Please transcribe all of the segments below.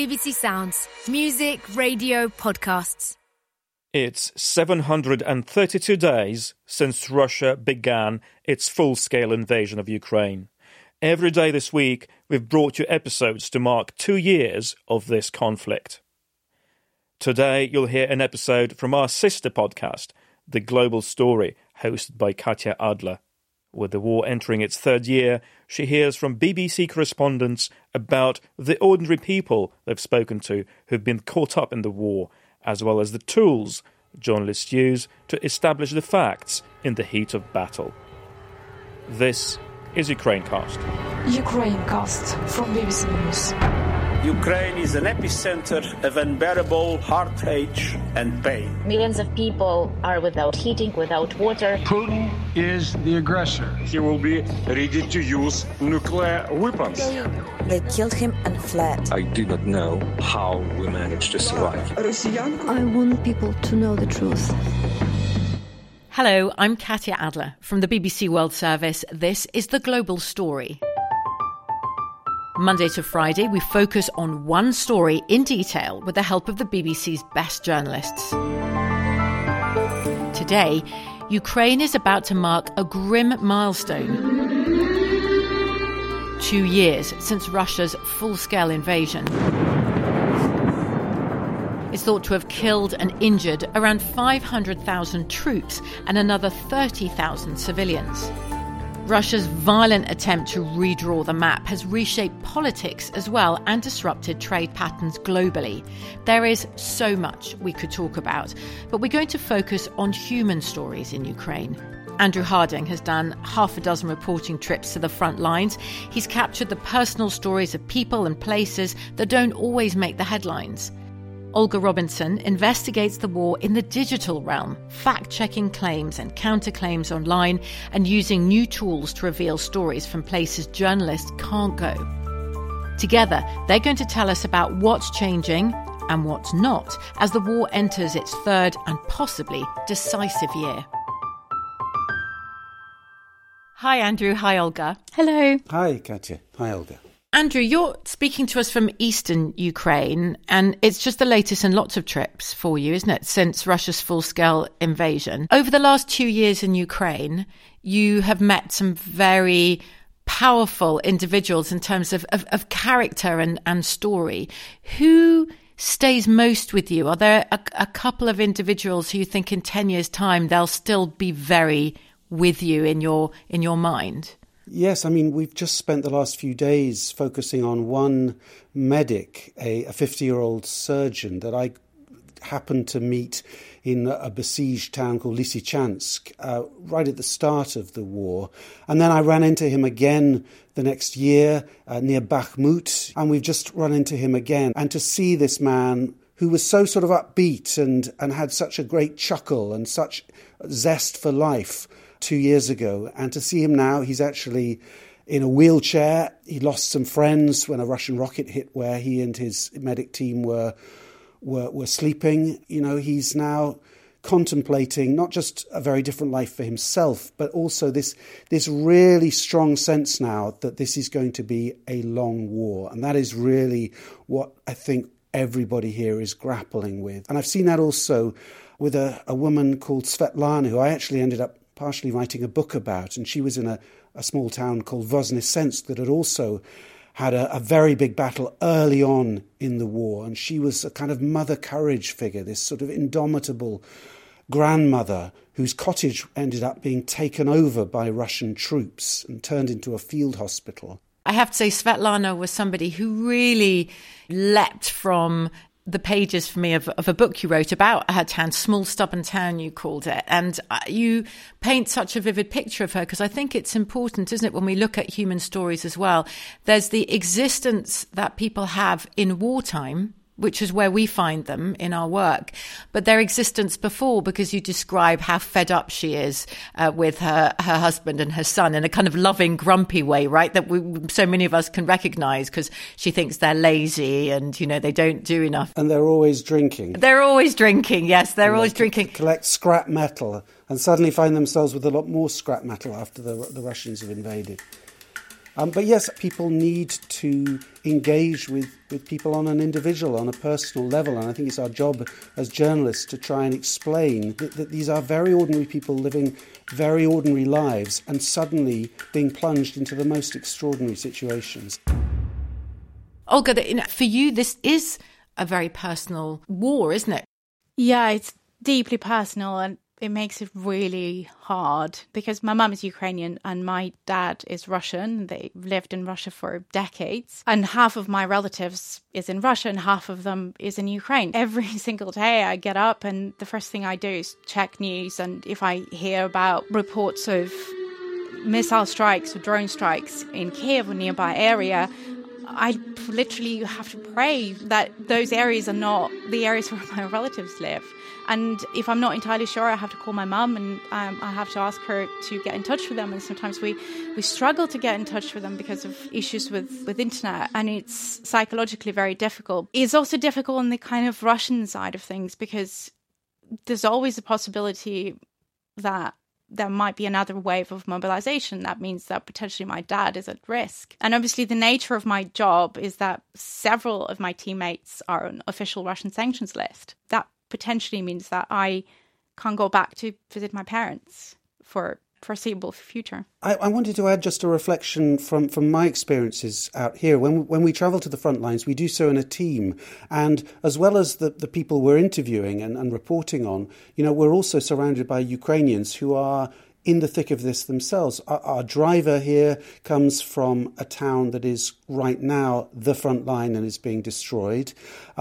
BBC Sounds. Music, radio, podcasts. It's 732 days since Russia began its full-scale invasion of Ukraine. Every day this week, we've brought you episodes to mark 2 years of this conflict. Today, you'll hear an episode from our sister podcast, The Global Story, hosted by Katya Adler. With the war entering its third year, she hears from BBC correspondents about the ordinary people they've spoken to who've been caught up in the war, as well as the tools journalists use to establish the facts in the heat of battle. This is Ukrainecast. Ukrainecast from BBC News. Ukraine is an epicenter of unbearable heartache and pain. Millions of people are without heating, without water. Putin is the aggressor. He will be ready to use nuclear weapons. They killed him and fled. I do not know how we managed to survive. I want people to know the truth. Hello, I'm Katya Adler from the BBC World Service. This is The Global Story. Monday to Friday, we focus on one story in detail with the help of the BBC's best journalists. Today, Ukraine is about to mark a grim milestone. 2 years since Russia's full-scale invasion. It's thought to have killed and injured around 500,000 troops and another 30,000 civilians. Russia's violent attempt to redraw the map has reshaped politics as well and disrupted trade patterns globally. There is so much we could talk about, but we're going to focus on human stories in Ukraine. Andrew Harding has done half a dozen reporting trips to the front lines. He's captured the personal stories of people and places that don't always make the headlines. Olga Robinson investigates the war in the digital realm, fact-checking claims and counterclaims online and using new tools to reveal stories from places journalists can't go. Together, they're going to tell us about what's changing and what's not as the war enters its third and possibly decisive year. Hi, Andrew. Hi, Olga. Hello. Hi, Katya. Hi, Olga. Andrew, you're speaking to us from eastern Ukraine, and it's just the latest in lots of trips for you, isn't it, since Russia's full-scale invasion. Over the last 2 years in Ukraine, you have met some very powerful individuals in terms of character and story. Who stays most with you? Are there a couple of individuals who you think in 10 years' time they'll still be very with you in your mind? Yes, I mean, we've just spent the last few days focusing on one medic, a 50-year-old surgeon that I happened to meet in a besieged town called Lysychansk right at the start of the war. And then I ran into him again the next year near Bakhmut, and we've just run into him again. And to see this man who was so sort of upbeat and had such a great chuckle and such zest for life 2 years ago, and to see him now, he's actually in a wheelchair. He lost some friends when a Russian rocket hit where he and his medic team were sleeping. You know, he's now contemplating not just a very different life for himself, but also this really strong sense now that this is going to be a long war. And that is really what I think everybody here is grappling with. And I've seen that also with a woman called Svetlana, who I actually ended up partially writing a book about, and she was in a small town called Voznesensk that had also had a very big battle early on in the war, and she was a kind of mother courage figure, this sort of indomitable grandmother whose cottage ended up being taken over by Russian troops and turned into a field hospital. I have to say Svetlana was somebody who really leapt from the pages for me of a book you wrote about her town, Small Stubborn Town, you called it. And you paint such a vivid picture of her, because I think it's important, isn't it, when we look at human stories as well. There's the existence that people have in wartime, which is where we find them in our work, but their existence before, because you describe how fed up she is with her husband and her son in a kind of loving, grumpy way, right? That so many of us can recognise, because she thinks they're lazy and, you know, they don't do enough. And they're always drinking. They're always drinking, yes, they're always drinking. Collect scrap metal and suddenly find themselves with a lot more scrap metal after the Russians have invaded. But yes, people need to engage with people on an individual, on a personal level. And I think it's our job as journalists to try and explain that these are very ordinary people living very ordinary lives and suddenly being plunged into the most extraordinary situations. Olga, for you, this is a very personal war, isn't it? Yeah, it's deeply personal, and it makes it really hard because my mum is Ukrainian and my dad is Russian. They lived in Russia for decades, and half of my relatives is in Russia and half of them is in Ukraine. Every single day I get up and the first thing I do is check news, and if I hear about reports of missile strikes or drone strikes in Kiev or nearby area, I literally have to pray that those areas are not the areas where my relatives live. And if I'm not entirely sure, I have to call my mum and I have to ask her to get in touch with them. And sometimes we struggle to get in touch with them because of issues with internet. And it's psychologically very difficult. It's also difficult on the kind of Russian side of things because there's always a possibility that there might be another wave of mobilization. That means that potentially my dad is at risk. And obviously the nature of my job is that several of my teammates are on official Russian sanctions list. That potentially means that I can't go back to visit my parents for foreseeable future. I wanted to add just a reflection from my experiences out here. When we travel to the front lines, we do so in a team. And as well as the people we're interviewing and reporting on, we're also surrounded by Ukrainians who are in the thick of this themselves. Our driver here comes from a town that is right now the front line and is being destroyed.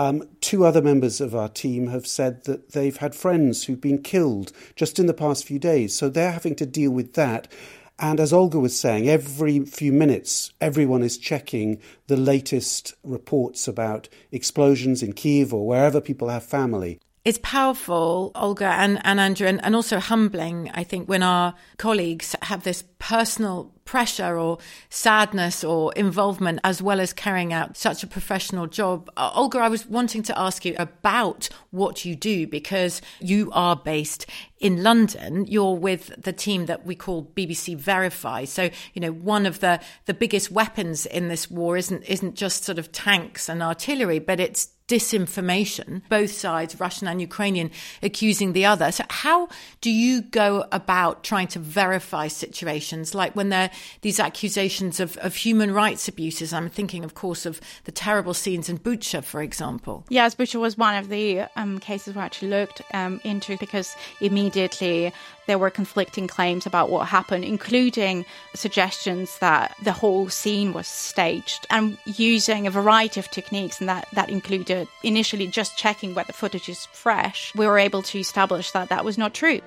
2 other members of our team have said that they've had friends who've been killed just in the past few days. So they're having to deal with that. And as Olga was saying, every few minutes, everyone is checking the latest reports about explosions in Kyiv or wherever people have family. It's powerful, Olga and Andrew, and also humbling, I think, when our colleagues have this personal pressure or sadness or involvement as well as carrying out such a professional job. Olga, I was wanting to ask you about what you do because you are based in London. You're with the team that we call BBC Verify. So, one of the biggest weapons in this war isn't just sort of tanks and artillery, but it's disinformation, both sides, Russian and Ukrainian, accusing the other. So how do you go about trying to verify situations like when there are these accusations of human rights abuses? I'm thinking, of course, of the terrible scenes in Bucha, for example. Yes, Bucha was one of the cases we actually looked into because immediately there were conflicting claims about what happened, including suggestions that the whole scene was staged and using a variety of techniques. And that included initially just checking whether footage is fresh. We were able to establish that that was not true.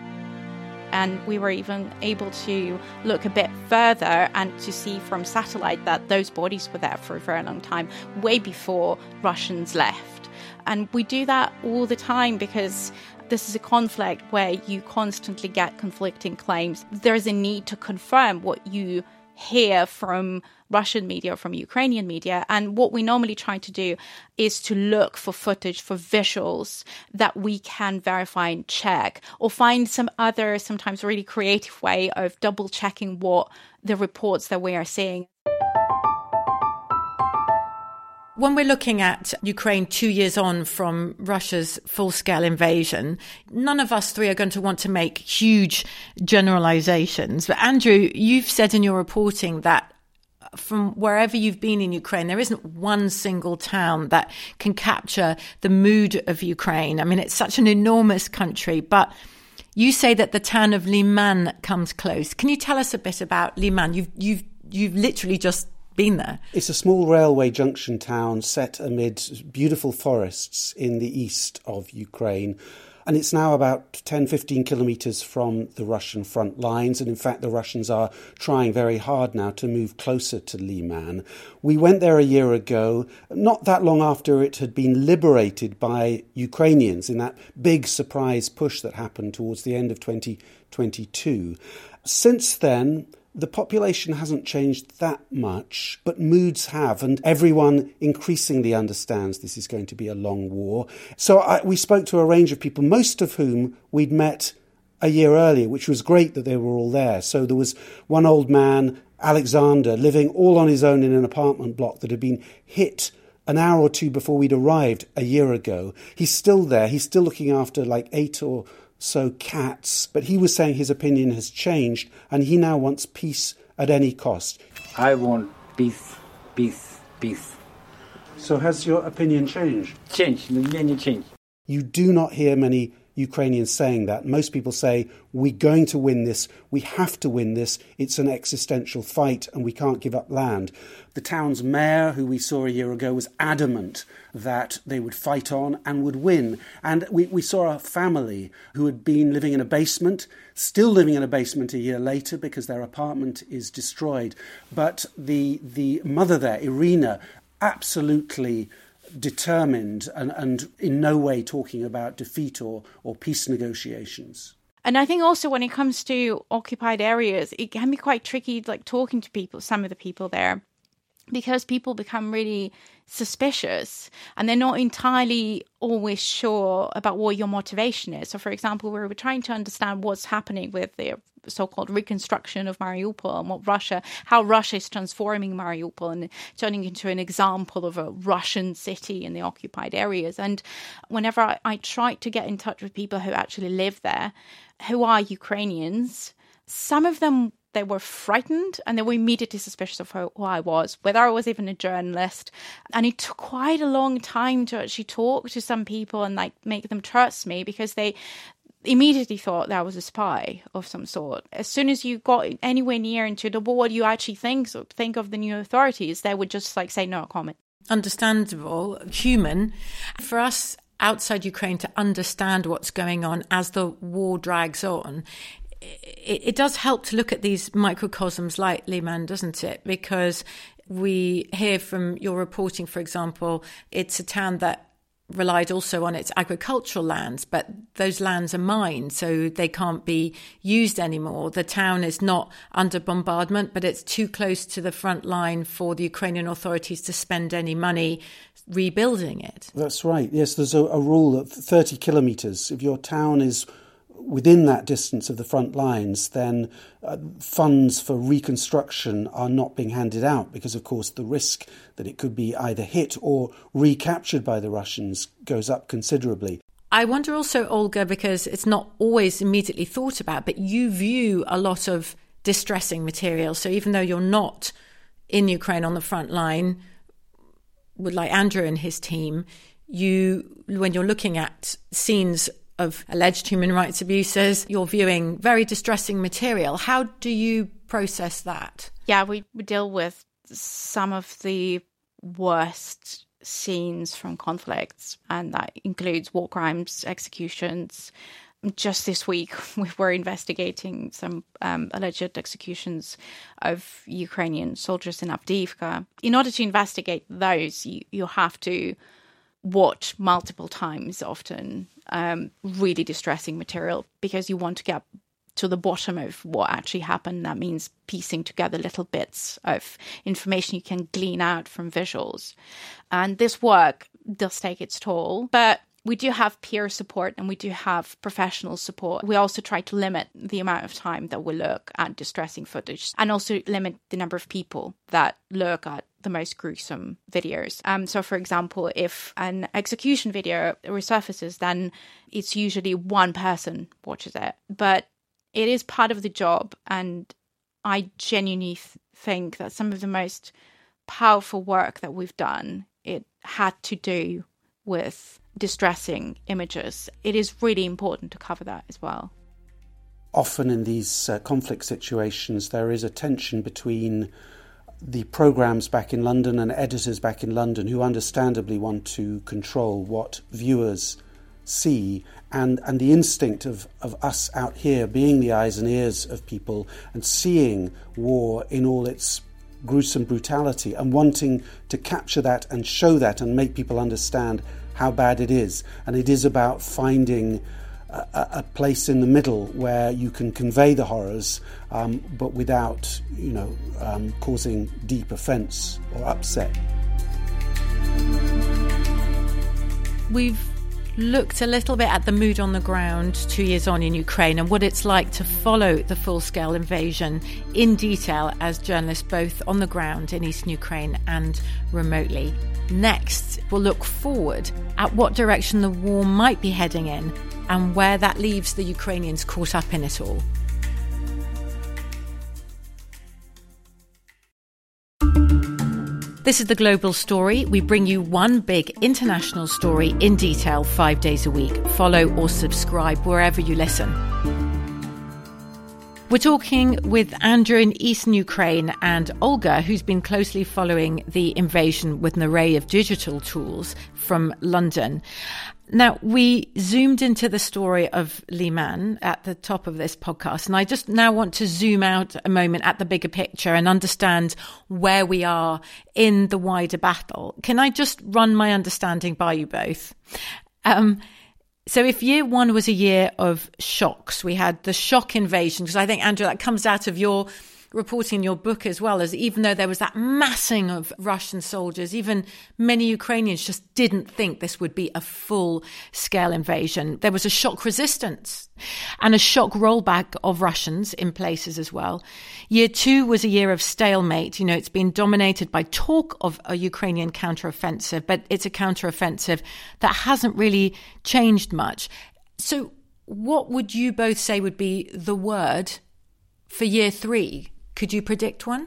And we were even able to look a bit further and to see from satellite that those bodies were there for a very long time, way before Russians left. And we do that all the time because this is a conflict where you constantly get conflicting claims. There's a need to confirm what you hear from Russian media or from Ukrainian media. And what we normally try to do is to look for footage, for visuals that we can verify and check, or find some other, sometimes really creative way of double checking what the reports that we are seeing. When we're looking at Ukraine 2 years on from Russia's full-scale invasion, none of us three are going to want to make huge generalizations. But Andrew, you've said in your reporting that from wherever you've been in Ukraine, there isn't one single town that can capture the mood of Ukraine. I mean, it's such an enormous country, but you say that the town of Liman comes close. Can you tell us a bit about Liman? You've literally just been there. It's a small railway junction town set amid beautiful forests in the east of Ukraine. And it's now about 10, 15 kilometres from the Russian front lines. And in fact, the Russians are trying very hard now to move closer to Liman. We went there a year ago, not that long after it had been liberated by Ukrainians in that big surprise push that happened towards the end of 2022. Since then, the population hasn't changed that much, but moods have, and everyone increasingly understands this is going to be a long war. So we spoke to a range of people, most of whom we'd met a year earlier, which was great that they were all there. So there was one old man Alexander, living all on his own in an apartment block that had been hit an hour or two before we'd arrived a year ago. He's still there. He's still looking after like 8 or so cats. But he was saying his opinion has changed and he now wants peace at any cost. I want peace, peace, peace. So has your opinion changed? Changed, many change. You do not hear many Ukrainians saying that. Most people say, we're going to win this, we have to win this, it's an existential fight and we can't give up land. The town's mayor, who we saw a year ago, was adamant that they would fight on and would win. And we saw a family who had been living in a basement, still living in a basement a year later because their apartment is destroyed. But the mother there, Irina, absolutely determined and in no way talking about defeat or peace negotiations. And I think also when it comes to occupied areas, it can be quite tricky, like talking to people, some of the people there, because people become really suspicious and they're not entirely always sure about what your motivation is. So, for example, we were trying to understand what's happening with the so-called reconstruction of Mariupol and how Russia is transforming Mariupol and turning into an example of a Russian city in the occupied areas. And whenever I tried to get in touch with people who actually live there, who are Ukrainians, some of them, they were frightened and they were immediately suspicious of who I was, whether I was even a journalist. And it took quite a long time to actually talk to some people and like make them trust me, because they immediately thought that I was a spy of some sort. As soon as you got anywhere near into what you actually think of the new authorities, they would just like say no comment. Understandable, human. For us outside Ukraine to understand what's going on as the war drags on, it does help to look at these microcosms like Liman, doesn't it? Because we hear from your reporting, for example, it's a town that relied also on its agricultural lands, but those lands are mined, so they can't be used anymore. The town is not under bombardment, but it's too close to the front line for the Ukrainian authorities to spend any money rebuilding it. That's right. Yes, there's a rule of 30 kilometres. If your town is within that distance of the front lines, then funds for reconstruction are not being handed out because, of course, the risk that it could be either hit or recaptured by the Russians goes up considerably. I wonder also, Olga, because it's not always immediately thought about, but you view a lot of distressing material. So even though you're not in Ukraine on the front line, like Andrew and his team, when you're looking at scenes of alleged human rights abuses, you're viewing very distressing material. How do you process that? Yeah, we deal with some of the worst scenes from conflicts, and that includes war crimes, executions. Just this week, we were investigating some alleged executions of Ukrainian soldiers in Avdiivka. In order to investigate those, you have to watch multiple times, often really distressing material, because you want to get to the bottom of what actually happened. That means piecing together little bits of information you can glean out from visuals. And this work does take its toll, but we do have peer support and we do have professional support. We also try to limit the amount of time that we look at distressing footage, and also limit the number of people that look at the most gruesome videos. So, for example, if an execution video resurfaces, then it's usually one person watches it. But it is part of the job, and I genuinely think that some of the most powerful work that we've done, it had to do with distressing images. It is really important to cover that as well. Often in these conflict situations, there is a tension between the programmes back in London and editors back in London who understandably want to control what viewers see, and the instinct of us out here being the eyes and ears of people and seeing war in all its gruesome brutality and wanting to capture that and show that and make people understand how bad it is. And it is about finding a place in the middle where you can convey the horrors, but without, causing deep offence or upset. We've looked a little bit at the mood on the ground 2 years on in Ukraine and what it's like to follow the full-scale invasion in detail as journalists both on the ground in eastern Ukraine and remotely. Next, we'll look forward at what direction the war might be heading in and where that leaves the Ukrainians caught up in it all. This is The Global Story. We bring you one big international story in detail 5 days a week. Follow or subscribe wherever you listen. We're talking with Andrew in eastern Ukraine and Olga, who's been closely following the invasion with an array of digital tools from London. Now, we zoomed into the story of Liman at the top of this podcast, and I just now want to zoom out a moment at the bigger picture and understand where we are in the wider battle. Can I just run my understanding by you both? So if year one was a year of shocks, we had the shock invasion, because I think, Andrew, that comes out of your reporting in your book as well, as even though there was that massing of Russian soldiers, even many Ukrainians just didn't think this would be a full-scale invasion. There was a shock resistance and a shock rollback of Russians in places as well. Year two was a year of stalemate. You know, it's been dominated by talk of a Ukrainian counteroffensive, but it's a counteroffensive that hasn't really changed much. So what would you both say would be the word for year three? Could you predict one?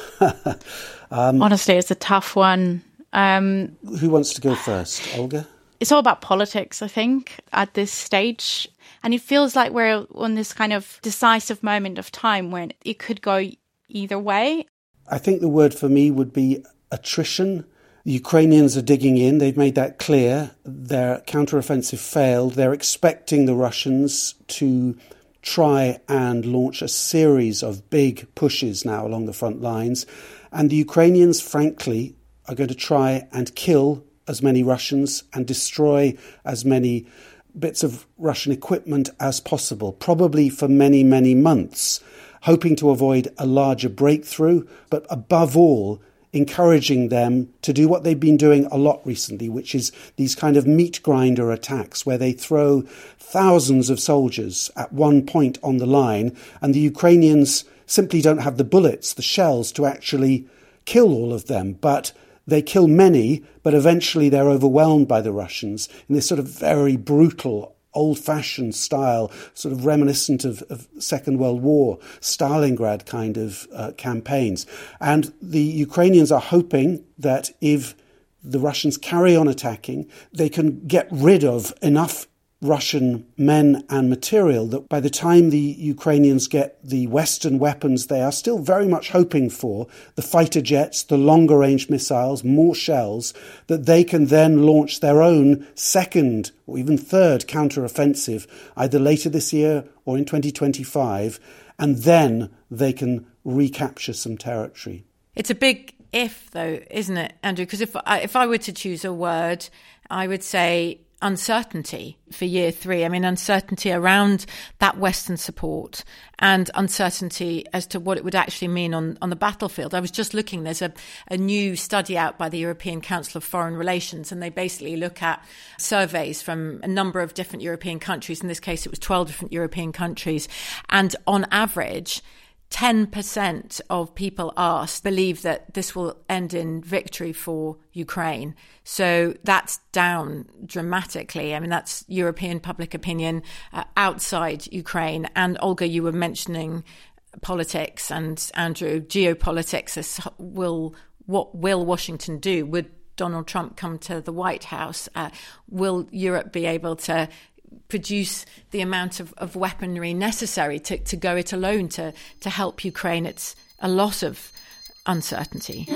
Honestly, it's a tough one. Who wants to go first? Olga? It's all about politics, I think, at this stage. And it feels like we're on this kind of decisive moment of time when it could go either way. I think the word for me would be attrition. The Ukrainians are digging in. They've made that clear. Their counteroffensive failed. They're expecting the Russians to try and launch a series of big pushes now along the front lines. And the Ukrainians, frankly, are going to try and kill as many Russians and destroy as many bits of Russian equipment as possible, probably for many, many months, hoping to avoid a larger breakthrough, but above all, encouraging them to do what they've been doing a lot recently, which is these kind of meat grinder attacks where they throw thousands of soldiers at one point on the line, and the Ukrainians simply don't have the bullets, the shells, to actually kill all of them. But they kill many, but eventually they're overwhelmed by the Russians in this sort of very brutal, old-fashioned style, sort of reminiscent of Second World War, Stalingrad kind of campaigns. And the Ukrainians are hoping that if the Russians carry on attacking, they can get rid of enough Russian men and material that by the time the Ukrainians get the Western weapons they are still very much hoping for, the fighter jets, the longer range missiles, more shells, that they can then launch their own second or even third counteroffensive either later this year or in 2025, and then they can recapture some territory. It's a big if, though, isn't it, Andrew? Because if I were to choose a word, I would say uncertainty for year three. I mean, uncertainty around that Western support and uncertainty as to what it would actually mean on the battlefield. I was just looking, there's a new study out by the European Council of Foreign Relations, and they basically look at surveys from a number of different European countries. In this case, it was 12 different European countries. And on average, 10% of people asked believe that this will end in victory for Ukraine. So that's down dramatically. I mean, that's European public opinion outside Ukraine. And Olga, you were mentioning politics, and Andrew, geopolitics. What will Washington do? Would Donald Trump come to the White House? Will Europe be able to produce the amount of weaponry necessary to go it alone to help Ukraine? It's a lot of uncertainty.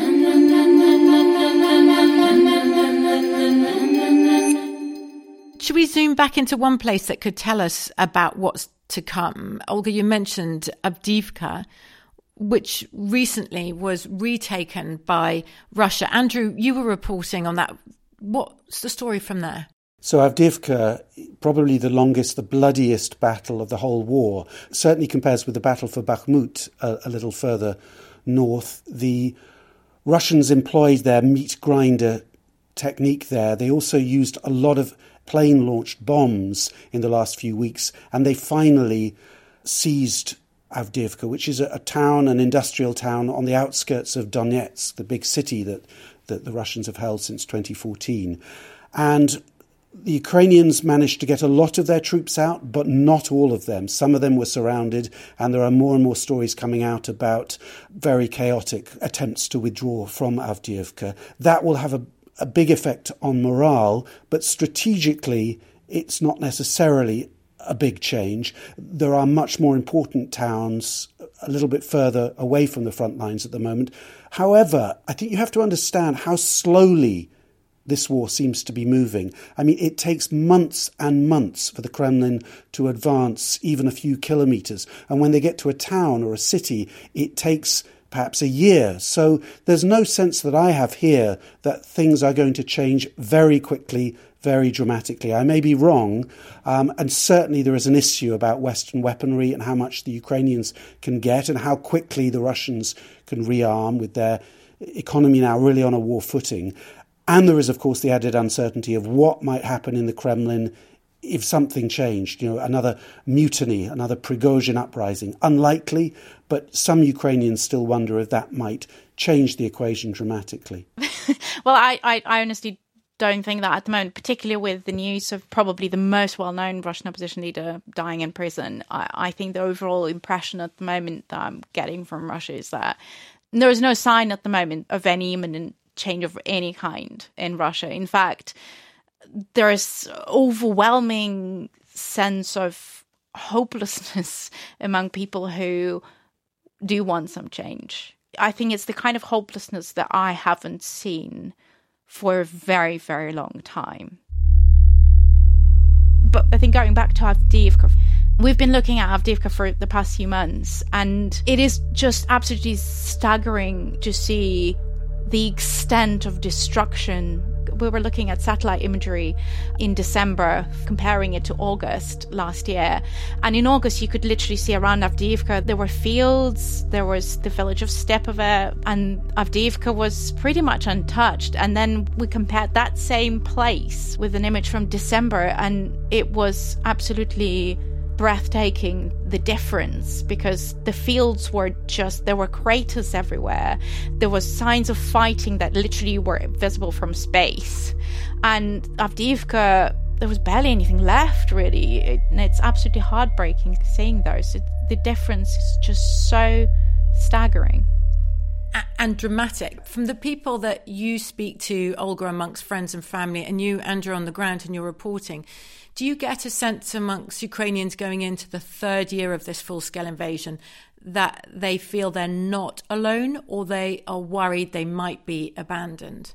Should we zoom back into one place that could tell us about what's to come? Olga, you mentioned Avdiivka, which recently was retaken by Russia. Andrew, you were reporting on that. What's the story from there? So Avdiivka, probably the longest, the bloodiest battle of the whole war, certainly compares with the battle for Bakhmut a little further north. The Russians employed their meat grinder technique there. They also used a lot of plane-launched bombs in the last few weeks, and they finally seized Avdiivka, which is a town, an industrial town on the outskirts of Donetsk, the big city that the Russians have held since 2014. And the Ukrainians managed to get a lot of their troops out, but not all of them. Some of them were surrounded, and there are more and more stories coming out about very chaotic attempts to withdraw from Avdiivka. That will have a big effect on morale, but strategically it's not necessarily a big change. There are much more important towns a little bit further away from the front lines at the moment. However, I think you have to understand how slowly this war seems to be moving. I mean, it takes months and months for the Kremlin to advance even a few kilometres. And when they get to a town or a city, it takes perhaps a year. So there's no sense that I have here that things are going to change very quickly, very dramatically. I may be wrong, and certainly there is an issue about Western weaponry and how much the Ukrainians can get and how quickly the Russians can rearm with their economy now really on a war footing. And there is, of course, the added uncertainty of what might happen in the Kremlin if something changed, another mutiny, another Prigozhin uprising. Unlikely, but some Ukrainians still wonder if that might change the equation dramatically. Well, I honestly don't think that at the moment, particularly with the news of probably the most well-known Russian opposition leader dying in prison. I think the overall impression at the moment that I'm getting from Russia is that there is no sign at the moment of any imminent change of any kind in Russia. In fact, there is overwhelming sense of hopelessness among people who do want some change. I think it's the kind of hopelessness that I haven't seen for a very, very long time. But I think going back to Avdiivka, we've been looking at Avdiivka for the past few months, and it is just absolutely staggering to see the extent of destruction. We were looking at satellite imagery in December, comparing it to August last year. And in August, you could literally see around Avdiivka, there were fields, there was the village of Stepovo, and Avdiivka was pretty much untouched. And then we compared that same place with an image from December, and it was absolutely breathtaking, the difference, because the fields were just, there were craters everywhere. There was signs of fighting that literally were visible from space. And Avdiivka, there was barely anything left, really. And it's absolutely heartbreaking seeing those. The difference is just so staggering. And dramatic. From the people that you speak to, Olga, amongst friends and family, and you, Andrew, on the ground in your reporting, do you get a sense amongst Ukrainians going into the third year of this full-scale invasion that they feel they're not alone, or they are worried they might be abandoned?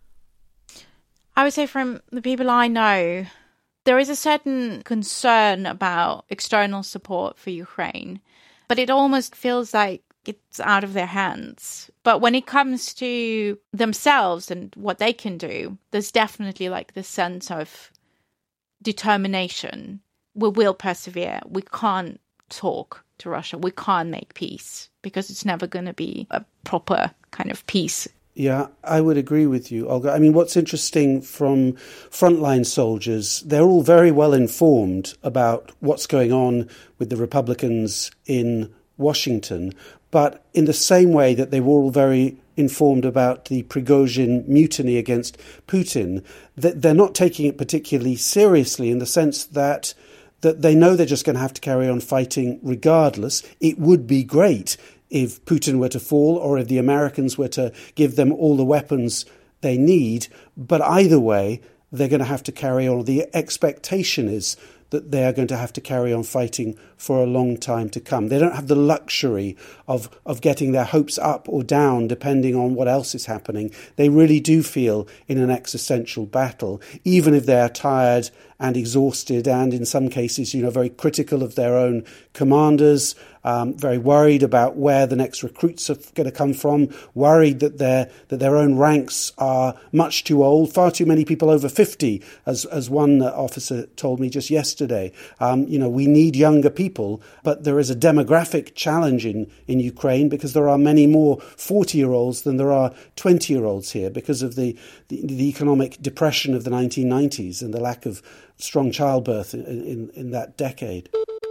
I would say from the people I know, there is a certain concern about external support for Ukraine, but it almost feels like it's out of their hands. But when it comes to themselves and what they can do, there's definitely like this sense of determination. We will persevere. We can't talk to Russia. We can't make peace because it's never going to be a proper kind of peace. Yeah, I would agree with you, Olga. I mean, what's interesting from frontline soldiers, they're all very well informed about what's going on with the Republicans in Washington, but in the same way that they were all very informed about the Prigozhin mutiny against Putin, that they're not taking it particularly seriously in the sense that they know they're just going to have to carry on fighting regardless. It would be great if Putin were to fall or if the Americans were to give them all the weapons they need, but either way, they're going to have to carry on. The expectation is that they are going to have to carry on fighting for a long time to come. They don't have the luxury of getting their hopes up or down depending on what else is happening. They really do feel in an existential battle, even if they are tired and exhausted and in some cases, very critical of their own commanders. very worried about where the next recruits are going to come from, worried that their own ranks are much too old, far too many people over 50, as one officer told me just yesterday. We need younger people, but there is a demographic challenge in Ukraine because there are many more 40-year-olds than there are 20-year-olds here because of the economic depression of the 1990s and the lack of strong childbirth in that decade.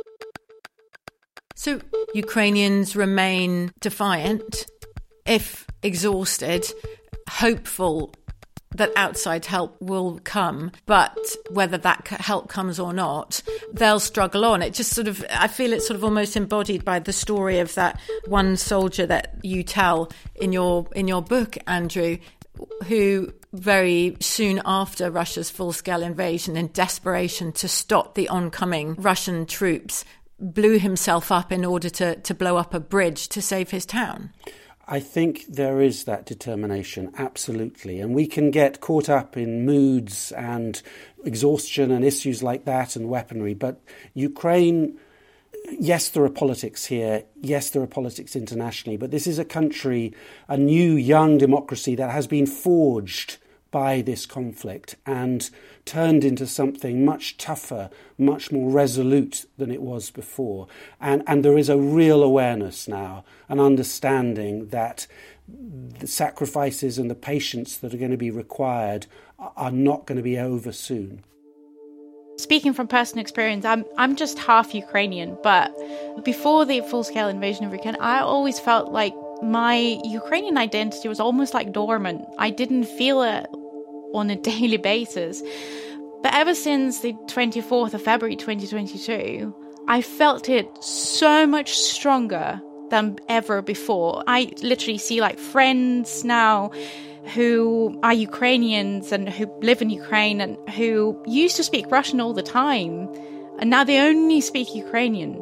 So Ukrainians remain defiant, if exhausted, hopeful that outside help will come, but whether that help comes or not, they'll struggle on. It just I feel it's almost embodied by the story of that one soldier that you tell in your book, Andrew, who very soon after Russia's full-scale invasion, in desperation to stop the oncoming Russian troops, blew himself up in order to blow up a bridge to save his town. I think there is that determination, absolutely. And we can get caught up in moods and exhaustion and issues like that and weaponry. But Ukraine, yes, there are politics here. Yes, there are politics internationally. But this is a country, a new, young democracy that has been forged by this conflict and turned into something much tougher, much more resolute than it was before. And there is a real awareness now, an understanding that the sacrifices and the patience that are going to be required are not going to be over soon. Speaking from personal experience, I'm just half Ukrainian, but before the full-scale invasion of Ukraine, I always felt like my Ukrainian identity was almost like dormant. I didn't feel it on a daily basis. But ever since the 24th of February 2022, I felt it so much stronger than ever before. I literally see friends now who are Ukrainians and who live in Ukraine and who used to speak Russian all the time, and now they only speak Ukrainian.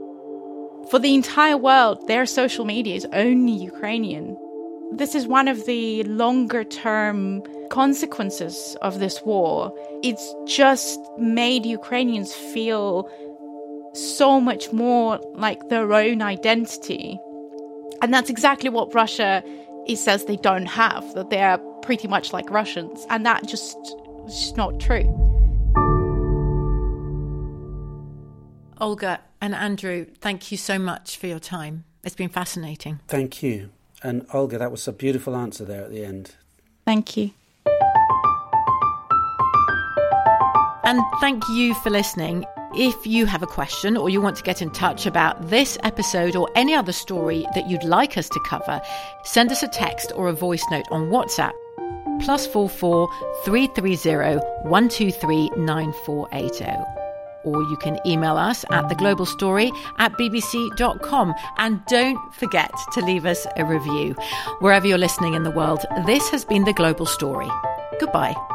For the entire world, their social media is only Ukrainian. This is one of the longer-term consequences of this war. It's just made Ukrainians feel so much more like their own identity. And that's exactly what Russia says they don't have, that they're pretty much like Russians. And that just is not true. Olga and Andrew, thank you so much for your time. It's been fascinating. Thank you. And Olga, that was a beautiful answer there at the end. Thank you. And thank you for listening. If you have a question or you want to get in touch about this episode or any other story that you'd like us to cover, send us a text or a voice note on WhatsApp, +44 330 123 9480. Or you can email us at theglobalstory@bbc.com. And don't forget to leave us a review. Wherever you're listening in the world, this has been The Global Story. Goodbye.